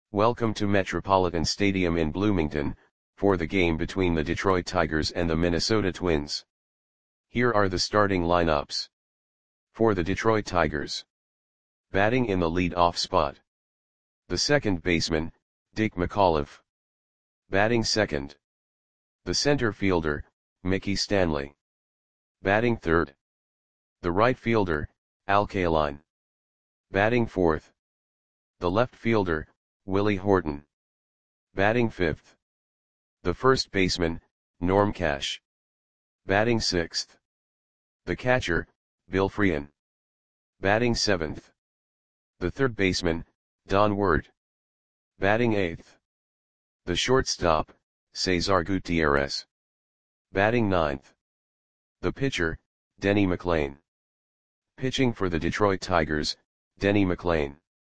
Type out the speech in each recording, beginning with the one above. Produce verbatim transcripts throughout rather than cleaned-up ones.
Welcome to Metropolitan Stadium in Bloomington, for the game between the Detroit Tigers and the Minnesota Twins. Here are the starting lineups. For the Detroit Tigers. Batting in the lead-off spot. The second baseman, Dick McAuliffe. Batting second. The center fielder, Mickey Stanley. Batting third. The right fielder, Al Kaline. Batting fourth. The left fielder, Willie Horton. Batting fifth. The first baseman, Norm Cash. Batting sixth. The catcher, Bill Frein. Batting seventh. The third baseman, Don Ward. Batting eighth. The shortstop, Cesar Gutierrez. Batting ninth. The pitcher, Denny McLain. Pitching for the Detroit Tigers, Denny McLain.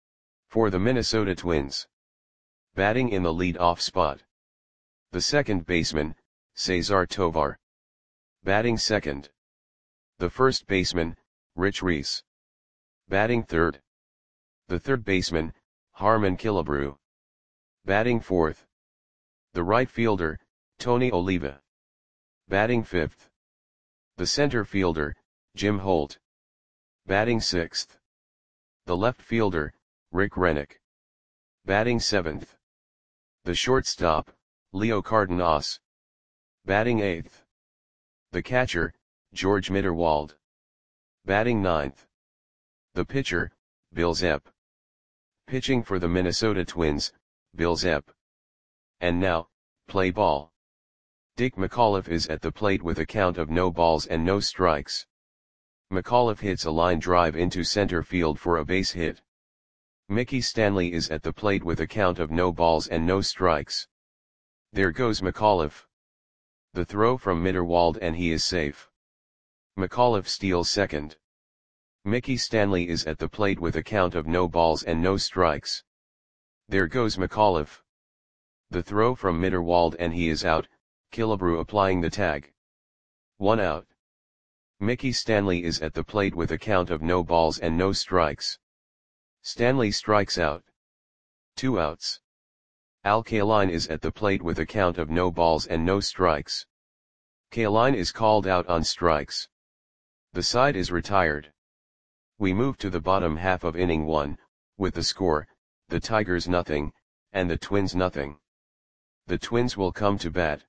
For the Minnesota Twins. Batting in the lead-off spot. The second baseman, Cesar Tovar. Batting second. The first baseman, Rich Reese. Batting third. The third baseman, Harmon Killebrew. Batting fourth. The right fielder, Tony Oliva. Batting fifth. The center fielder, Jim Holt. Batting sixth. The left fielder, Rick Rennick. Batting seventh. The shortstop, Leo Cardenas. Batting eighth. The catcher, George Mitterwald. Batting ninth. The pitcher, Bill Zepp. Pitching for the Minnesota Twins, Bill Zepp. And now, play ball. Dick McAuliffe is at the plate with a count of no balls and no strikes. McAuliffe hits a line drive into center field for a base hit. Mickey Stanley is at the plate with a count of no balls and no strikes. There goes McAuliffe. The throw from Mitterwald and he is safe. McAuliffe steals second. Mickey Stanley is at the plate with a count of no balls and no strikes. There goes McAuliffe. The throw from Mitterwald and he is out, Killebrew applying the tag. One out. Mickey Stanley is at the plate with a count of no balls and no strikes. Stanley strikes out. Two outs. Al Kaline is at the plate with a count of no balls and no strikes. Kaline is called out on strikes. The side is retired. We move to the bottom half of inning one, with the score, the Tigers nothing, and the Twins nothing. The Twins will come to bat.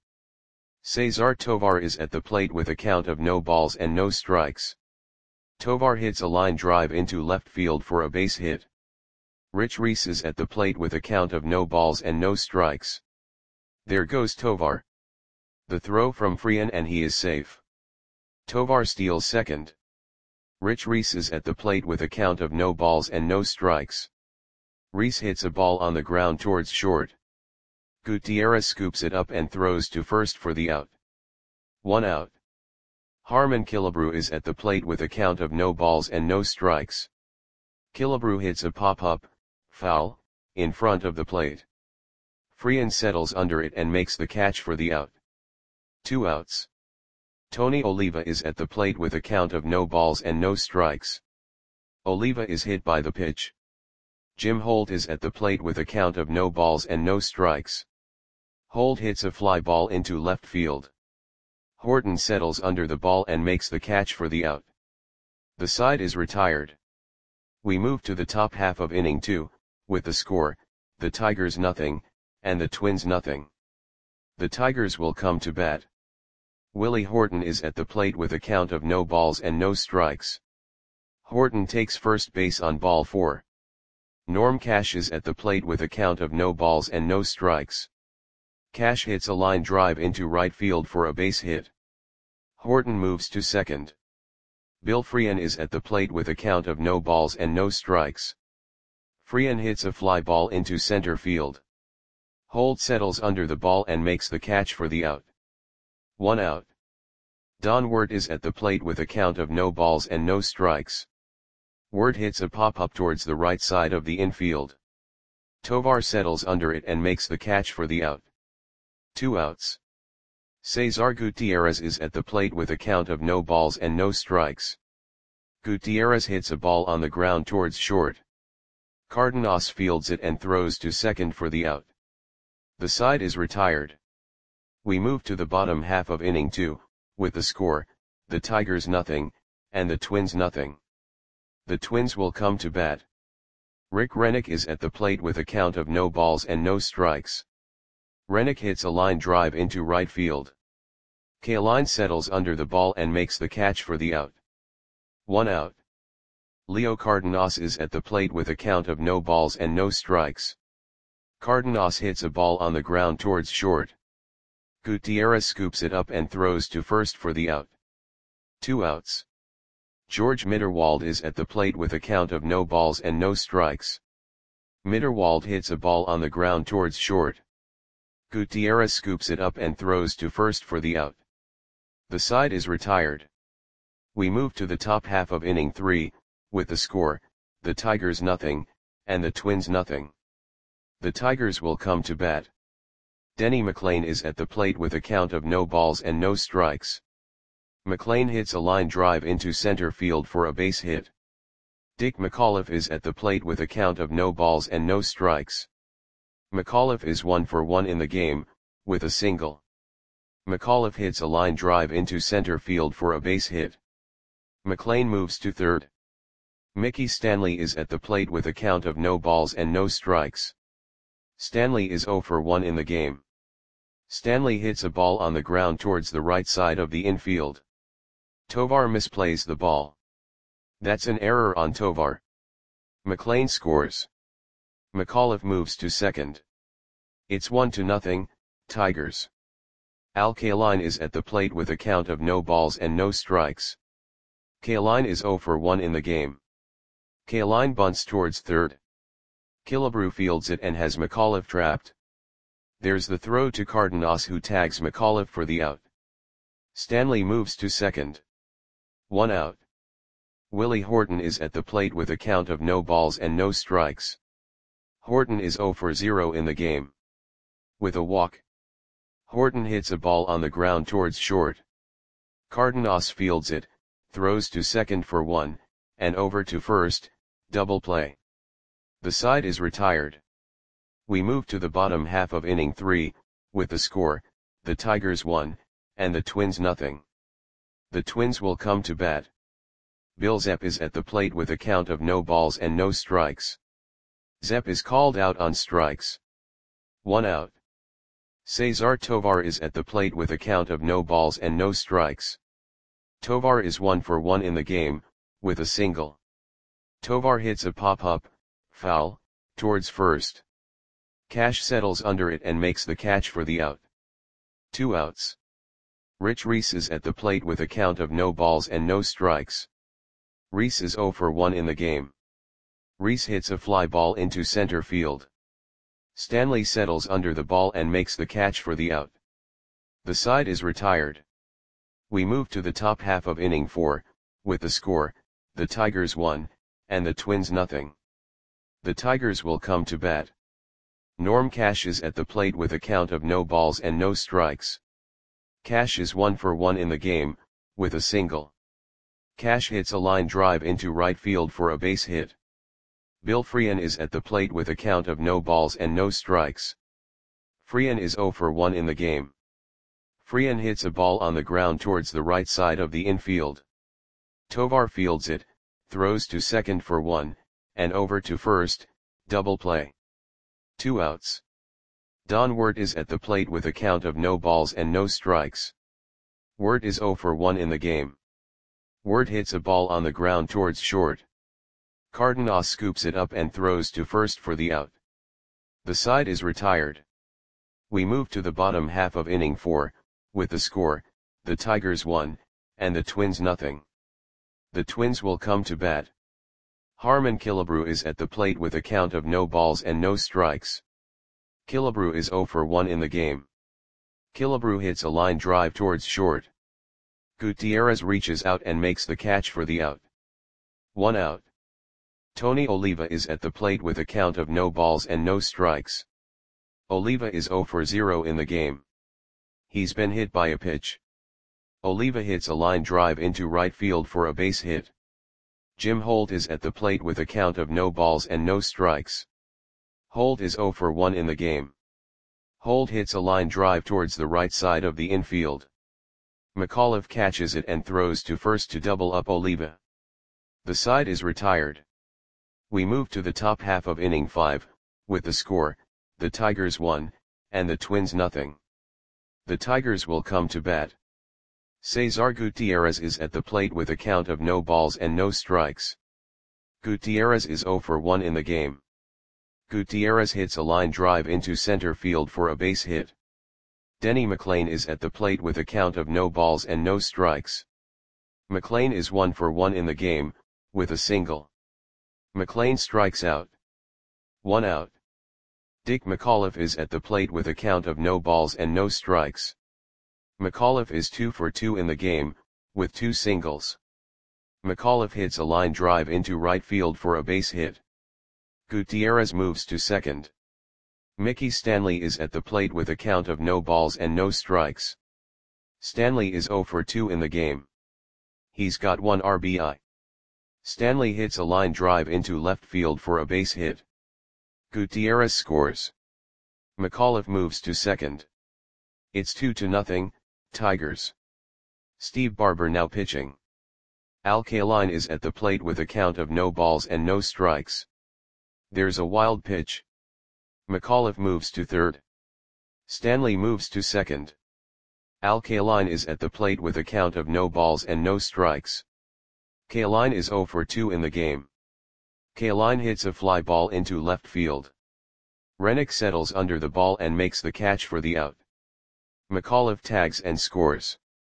Cesar Tovar is at the plate with a count of no balls and no strikes. Tovar hits a line drive into left field for a base hit. Rich Reese is at the plate with a count of no balls and no strikes. There goes Tovar. The throw from Frein and he is safe. Tovar steals second. Rich Reese is at the plate with a count of no balls and no strikes. Reese hits a ball on the ground towards short. Gutierrez scoops it up and throws to first for the out. One out. Harmon Killebrew is at the plate with a count of no balls and no strikes. Killebrew hits a pop-up, foul, in front of the plate. Frein settles under it and makes the catch for the out. Two outs. Tony Oliva is at the plate with a count of no balls and no strikes. Oliva is hit by the pitch. Jim Holt is at the plate with a count of no balls and no strikes. Holt hits a fly ball into left field. Horton settles under the ball and makes the catch for the out. The side is retired. We move to the top half of inning two, with the score, the Tigers nothing, and the Twins nothing. The Tigers will come to bat. Willie Horton is at the plate with a count of no balls and no strikes. Horton takes first base on ball four. Norm Cash is at the plate with a count of no balls and no strikes. Cash hits a line drive into right field for a base hit. Horton moves to second. Bill Frein is at the plate with a count of no balls and no strikes. Frein hits a fly ball into center field. Holt settles under the ball and makes the catch for the out. One out. Don Ward is at the plate with a count of no balls and no strikes. Ward hits a pop-up towards the right side of the infield. Tovar settles under it and makes the catch for the out. Two outs. Cesar Gutierrez is at the plate with a count of no balls and no strikes. Gutierrez hits a ball on the ground towards short. Cardenas fields it and throws to second for the out. The side is retired. We move to the bottom half of inning two, with the score, the Tigers nothing, and the Twins nothing. The Twins will come to bat. Rick Rennick is at the plate with a count of no balls and no strikes. Rennick hits a line drive into right field. Kaline settles under the ball and makes the catch for the out. One out. Leo Cardenas is at the plate with a count of no balls and no strikes. Cardenas hits a ball on the ground towards short. Gutierrez scoops it up and throws to first for the out. Two outs. George Mitterwald is at the plate with a count of no balls and no strikes. Mitterwald hits a ball on the ground towards short. Gutierrez scoops it up and throws to first for the out. The side is retired. We move to the top half of inning three, with the score, the Tigers nothing, and the Twins nothing. The Tigers will come to bat. Denny McLain is at the plate with a count of no balls and no strikes. McLain hits a line drive into center field for a base hit. Dick McAuliffe is at the plate with a count of no balls and no strikes. McAuliffe is one for one in the game, with a single. McAuliffe hits a line drive into center field for a base hit. McLain moves to third. Mickey Stanley is at the plate with a count of no balls and no strikes. Stanley is zero for one in the game. Stanley hits a ball on the ground towards the right side of the infield. Tovar misplays the ball. That's an error on Tovar. McLain scores. McAuliffe moves to second. It's one to nothing, Tigers. Al Kaline is at the plate with a count of no balls and no strikes. Kaline is zero for one in the game. Kaline bunts towards third. Killebrew fields it and has McAuliffe trapped. There's the throw to Cardenas, who tags McAuliffe for the out. Stanley moves to second. One out. Willie Horton is at the plate with a count of no balls and no strikes. Horton is zero for zero in the game. With a walk. Horton hits a ball on the ground towards short. Cardenas fields it, throws to second for one, and over to first, double play. The side is retired. We move to the bottom half of inning three, with the score, the Tigers one, and the Twins nothing. The Twins will come to bat. Bill Zepp is at the plate with a count of no balls and no strikes. Zepp is called out on strikes. One out. Cesar Tovar is at the plate with a count of no balls and no strikes. Tovar is one for one in the game, with a single. Tovar hits a pop-up, foul, towards first. Cash settles under it and makes the catch for the out. Two outs. Rich Reese is at the plate with a count of no balls and no strikes. Reese is zero for one in the game. Reese hits a fly ball into center field. Stanley settles under the ball and makes the catch for the out. The side is retired. We move to the top half of inning four, with the score, the Tigers one, and the Twins nothing. The Tigers will come to bat. Norm Cash is at the plate with a count of no balls and no strikes. Cash is one for one in the game, with a single. Cash hits a line drive into right field for a base hit. Bill Freehan is at the plate with a count of no balls and no strikes. Freehan is zero for one in the game. Freehan hits a ball on the ground towards the right side of the infield. Tovar fields it, throws to second for one, and over to first, double play. Two outs. Don Wirt is at the plate with a count of no balls and no strikes. Wirt is zero for one in the game. Wirt hits a ball on the ground towards short. Cardenas scoops it up and throws to first for the out. The side is retired. We move to the bottom half of inning four, with the score, the Tigers one, and the Twins nothing. The Twins will come to bat. Harmon Killebrew is at the plate with a count of no balls and no strikes. Killebrew is zero for one in the game. Killebrew hits a line drive towards short. Gutierrez reaches out and makes the catch for the out. One out. Tony Oliva is at the plate with a count of no balls and no strikes. Oliva is zero for zero in the game. He's been hit by a pitch. Oliva hits a line drive into right field for a base hit. Jim Holt is at the plate with a count of no balls and no strikes. Holt is zero for one in the game. Holt hits a line drive towards the right side of the infield. McAuliffe catches it and throws to first to double up Oliva. The side is retired. We move to the top half of inning five, with the score, the Tigers one, and the Twins nothing. The Tigers will come to bat. Cesar Gutierrez is at the plate with a count of no balls and no strikes. Gutierrez is zero for one in the game. Gutierrez hits a line drive into center field for a base hit. Denny McLain is at the plate with a count of no balls and no strikes. McLain is one for one in the game, with a single. McLain strikes out. One out. Dick McAuliffe is at the plate with a count of no balls and no strikes. McAuliffe is two for two in the game, with two singles. McAuliffe hits a line drive into right field for a base hit. Gutierrez moves to second. Mickey Stanley is at the plate with a count of no balls and no strikes. Stanley is zero for two in the game. He's got one R B I. Stanley hits a line drive into left field for a base hit. Gutierrez scores. McAuliffe moves to second. It's two to nothing, Tigers. Steve Barber now pitching. Al Kaline is at the plate with a count of no balls and no strikes. There's a wild pitch. McAuliffe moves to third. Stanley moves to second. Al Kaline is at the plate with a count of no balls and no strikes. Kaline is zero for two in the game. Kaline hits a fly ball into left field. Rennick settles under the ball and makes the catch for the out. McAuliffe tags and scores.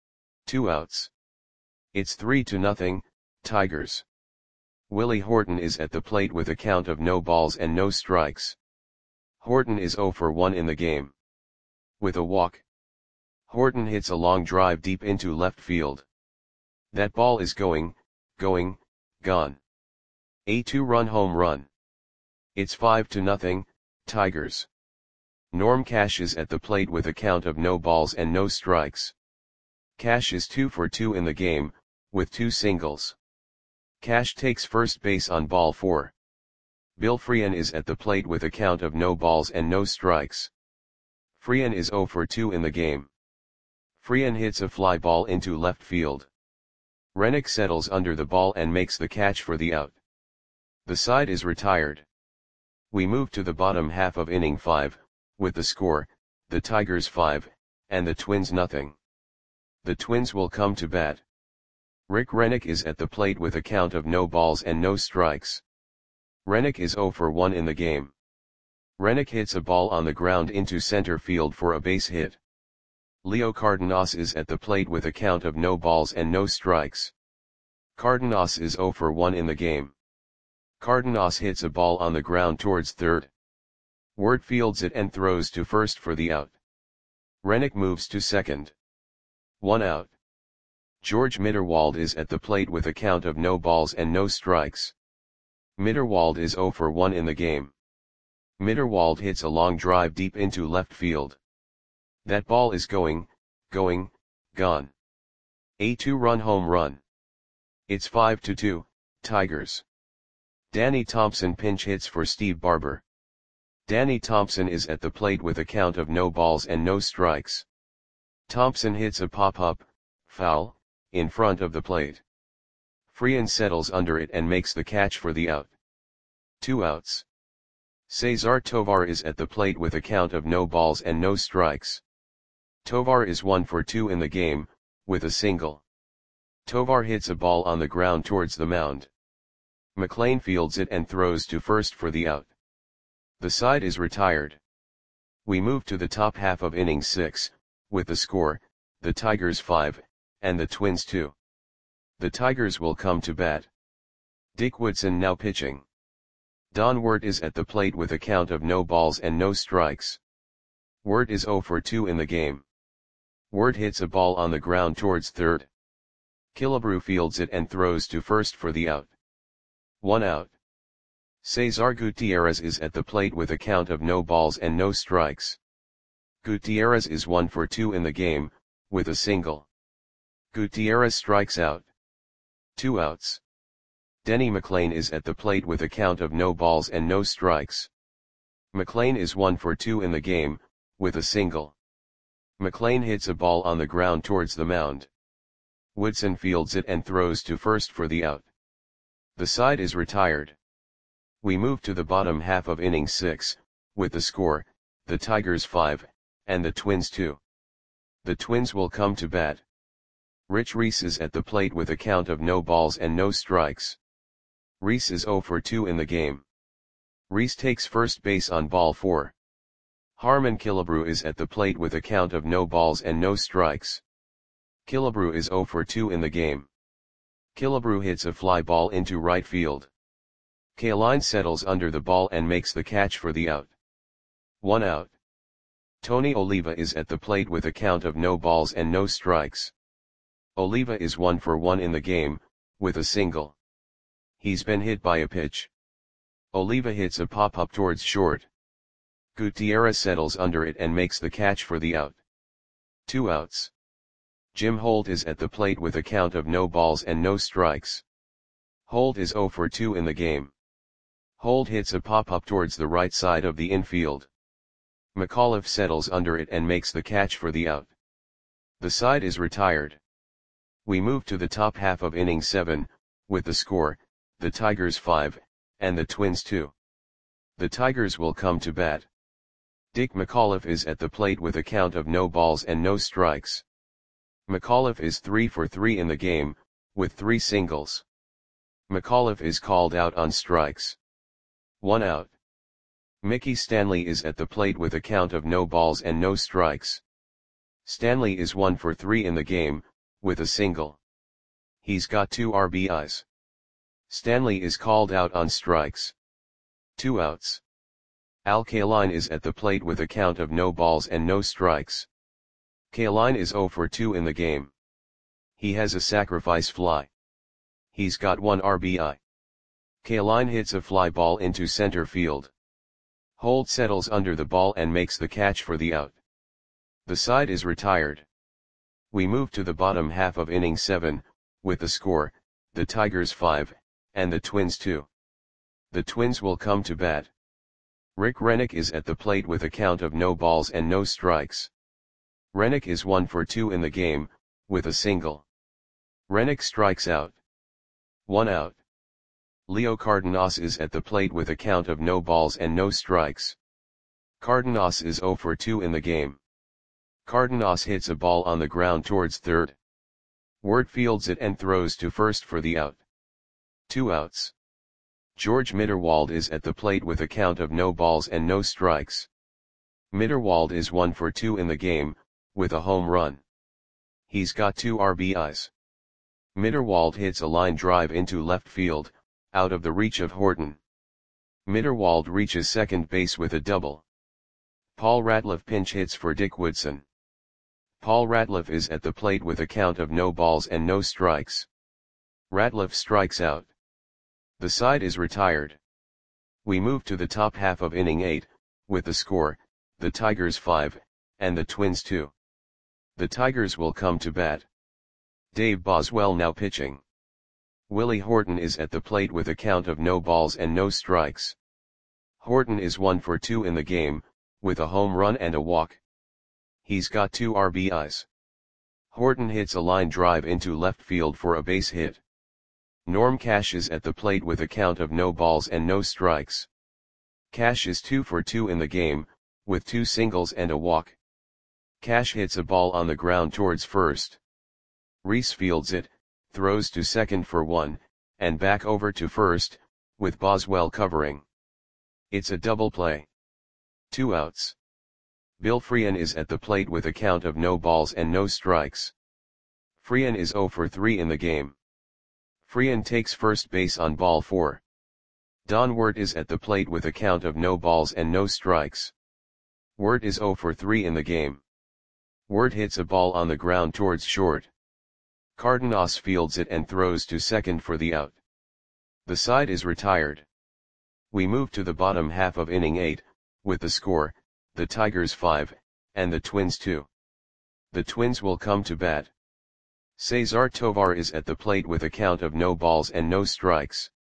Two outs. It's three to nothing, Tigers. Willie Horton is at the plate with a count of no balls and no strikes. Horton is zero for one in the game. With a walk. Horton hits a long drive deep into left field. That ball is going, going, gone. A two-run home run. It's five to nothing, Tigers. Norm Cash is at the plate with a count of no balls and no strikes. Cash is two for two in the game, with two singles. Cash takes first base on ball four. Bill Freehan is at the plate with a count of no balls and no strikes. Freehan is zero for two in the game. Freehan hits a fly ball into left field. Rennick settles under the ball and makes the catch for the out. The side is retired. We move to the bottom half of inning five, with the score, the Tigers five, and the Twins nothing. The Twins will come to bat. Rick Rennick is at the plate with a count of no balls and no strikes. Rennick is zero for one in the game. Rennick hits a ball on the ground into center field for a base hit. Leo Cardenas is at the plate with a count of no balls and no strikes. Cardenas is zero for one in the game. Cardenas hits a ball on the ground towards third. Wirt fields it and throws to first for the out. Rennick moves to second. One out. George Mitterwald is at the plate with a count of no balls and no strikes. Mitterwald is zero for one in the game. Mitterwald hits a long drive deep into left field. That ball is going, going, gone. A two-run home run. It's five to two, Tigers. Danny Thompson pinch hits for Steve Barber. Danny Thompson is at the plate with a count of no balls and no strikes. Thompson hits a pop-up, foul, in front of the plate. Freehan settles under it and makes the catch for the out. Two outs. Cesar Tovar is at the plate with a count of no balls and no strikes. Tovar is one for two in the game, with a single. Tovar hits a ball on the ground towards the mound. McLain fields it and throws to first for the out. The side is retired. We move to the top half of inning six, with the score, the Tigers five, and the Twins two. The Tigers will come to bat. Dick Woodson now pitching. Don Wirt is at the plate with a count of no balls and no strikes. Wirt is zero for two in the game. Wirt hits a ball on the ground towards third. Killebrew fields it and throws to first for the out. One out. Cesar Gutierrez is at the plate with a count of no balls and no strikes. Gutierrez is one for two in the game, with a single. Gutierrez strikes out. Two outs. Denny McLain is at the plate with a count of no balls and no strikes. McLain is one for two in the game, with a single. McLain hits a ball on the ground towards the mound. Woodson fields it and throws to first for the out. The side is retired. We move to the bottom half of inning six, with the score, the Tigers five, and the Twins two. The Twins will come to bat. Rich Reese is at the plate with a count of no balls and no strikes. Reese is oh for two in the game. Reese takes first base on ball four. Harmon Killebrew is at the plate with a count of no balls and no strikes. Killebrew is oh for two in the game. Killebrew hits a fly ball into right field. Kaline settles under the ball and makes the catch for the out. One out. Tony Oliva is at the plate with a count of no balls and no strikes. Oliva is one for one in the game, with a single. He's been hit by a pitch. Oliva hits a pop-up towards short. Gutierrez settles under it and makes the catch for the out. Two outs. Jim Holt is at the plate with a count of no balls and no strikes. Holt is oh for two in the game. Holt hits a pop-up towards the right side of the infield. McAuliffe settles under it and makes the catch for the out. The side is retired. We move to the top half of inning seven, with the score, the Tigers five, and the Twins two. The Tigers will come to bat. Dick McAuliffe is at the plate with a count of no balls and no strikes. McAuliffe is three for three in the game, with three singles. McAuliffe is called out on strikes. One out. Mickey Stanley is at the plate with a count of no balls and no strikes. Stanley is one for three in the game, with a single. He's got two R B Is. Stanley is called out on strikes. Two outs. Al Kaline is at the plate with a count of no balls and no strikes. Kaline is oh for two in the game. He has a sacrifice fly. He's got one R B I. Kaline hits a fly ball into center field. Holt settles under the ball and makes the catch for the out. The side is retired. We move to the bottom half of inning seven, with the score, the Tigers five, and the Twins two. The Twins will come to bat. Rick Rennick is at the plate with a count of no balls and no strikes. Rennick is one for two in the game, with a single. Rennick strikes out. One out. Leo Cardenas is at the plate with a count of no balls and no strikes. Cardenas is oh for two in the game. Cardenas hits a ball on the ground towards third. Wirt fields it and throws to first for the out. Two outs. George Mitterwald is at the plate with a count of no balls and no strikes. Mitterwald is one for two in the game, with a home run. He's got two R B Is. Mitterwald hits a line drive into left field, out of the reach of Horton. Mitterwald reaches second base with a double. Paul Ratliff pinch hits for Dick Woodson. Paul Ratliff is at the plate with a count of no balls and no strikes. Ratliff strikes out. The side is retired. We move to the top half of inning eight, with the score, the Tigers five, and the Twins two. The Tigers will come to bat. Dave Boswell now pitching. Willie Horton is at the plate with a count of no balls and no strikes. Horton is one for two in the game, with a home run and a walk. He's got two R B Is. Horton hits a line drive into left field for a base hit. Norm Cash is at the plate with a count of no balls and no strikes. Cash is two for two in the game, with two singles and a walk. Cash hits a ball on the ground towards first. Reese fields it, throws to second for one, and back over to first, with Boswell covering. It's a double play. Two outs. Bill Freehan is at the plate with a count of no balls and no strikes. Freehan is oh for three in the game. Freehan takes first base on ball four. Don Wirt is at the plate with a count of no balls and no strikes. Wirt is oh for three in the game. Wirt hits a ball on the ground towards short. Cardenas fields it and throws to second for the out. The side is retired. We move to the bottom half of inning eight, with the score, the Tigers five, and the Twins two. The Twins will come to bat. Cesar Tovar is at the plate with a count of no balls and no strikes.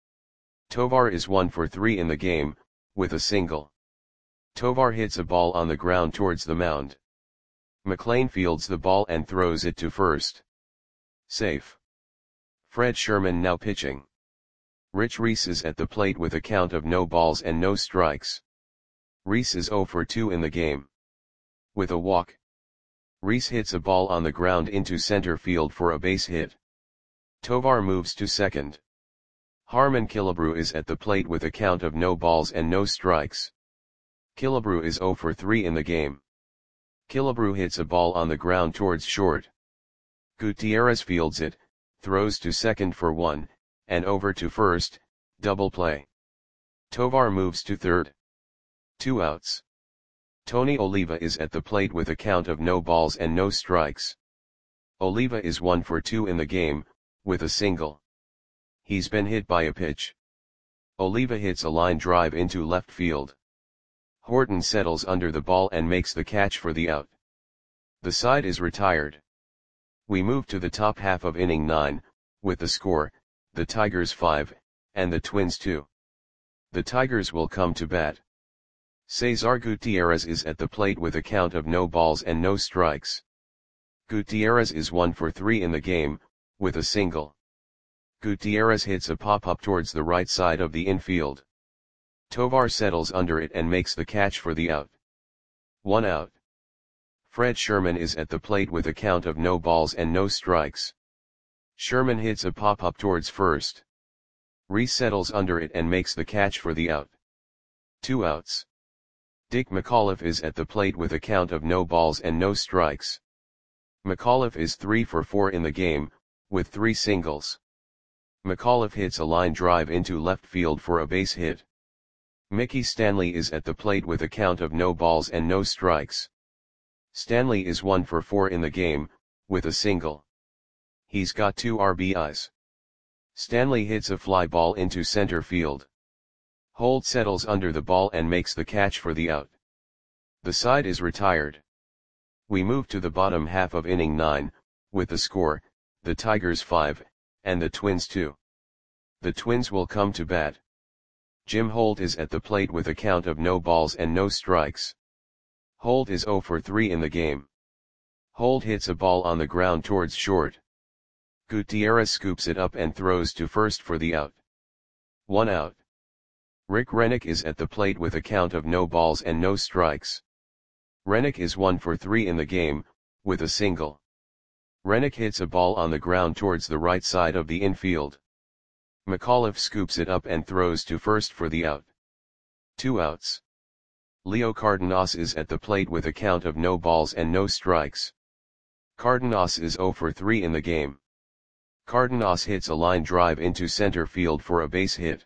Tovar is one for three in the game, with a single. Tovar hits a ball on the ground towards the mound. McLean fields the ball and throws it to first. Safe. Fred Sherman now pitching. Rich Reese is at the plate with a count of no balls and no strikes. Reese is zero for two in the game. With a walk. Reese hits a ball on the ground into center field for a base hit. Tovar moves to second. Harmon Killebrew is at the plate with a count of no balls and no strikes. Killebrew is zero for three in the game. Killebrew hits a ball on the ground towards short. Gutierrez fields it, throws to second for one, and over to first, double play. Tovar moves to third. Two outs. Tony Oliva is at the plate with a count of no balls and no strikes. Oliva is one for two in the game, with a single. He's been hit by a pitch. Oliva hits a line drive into left field. Horton settles under the ball and makes the catch for the out. The side is retired. We move to the top half of inning nine, with the score, the Tigers five, and the Twins two. The Tigers will come to bat. Cesar Gutierrez is at the plate with a count of no balls and no strikes. Gutierrez is one for three in the game, with a single. Gutierrez hits a pop-up towards the right side of the infield. Tovar settles under it and makes the catch for the out. One out. Fred Sherman is at the plate with a count of no balls and no strikes. Sherman hits a pop-up towards first. Reese settles under it and makes the catch for the out. Two outs. Dick McAuliffe is at the plate with a count of no balls and no strikes. McAuliffe is three for four in the game, with three singles. McAuliffe hits a line drive into left field for a base hit. Mickey Stanley is at the plate with a count of no balls and no strikes. Stanley is one for four in the game, with a single. He's got two R B Is. Stanley hits a fly ball into center field. Holt settles under the ball and makes the catch for the out. The side is retired. We move to the bottom half of inning nine, with the score, the Tigers five, and the Twins two. The Twins will come to bat. Jim Holt is at the plate with a count of no balls and no strikes. Holt is zero for three in the game. Holt hits a ball on the ground towards short. Gutierrez scoops it up and throws to first for the out. One out. Rick Rennick is at the plate with a count of no balls and no strikes. Rennick is one for three in the game, with a single. Rennick hits a ball on the ground towards the right side of the infield. McAuliffe scoops it up and throws to first for the out. Two outs. Leo Cardenas is at the plate with a count of no balls and no strikes. Cardenas is zero for three in the game. Cardenas hits a line drive into center field for a base hit.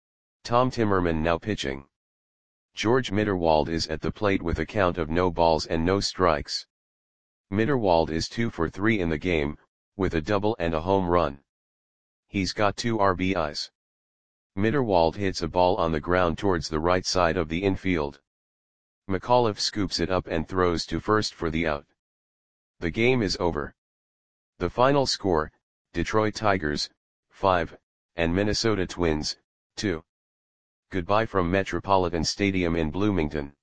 Tom Timmerman now pitching. George Mitterwald is at the plate with a count of no balls and no strikes. Mitterwald is two for three in the game, with a double and a home run. He's got two R B Is. Mitterwald hits a ball on the ground towards the right side of the infield. McAuliffe scoops it up and throws to first for the out. The game is over. The final score, Detroit Tigers, five, and Minnesota Twins, two. Goodbye from Metropolitan Stadium in Bloomington.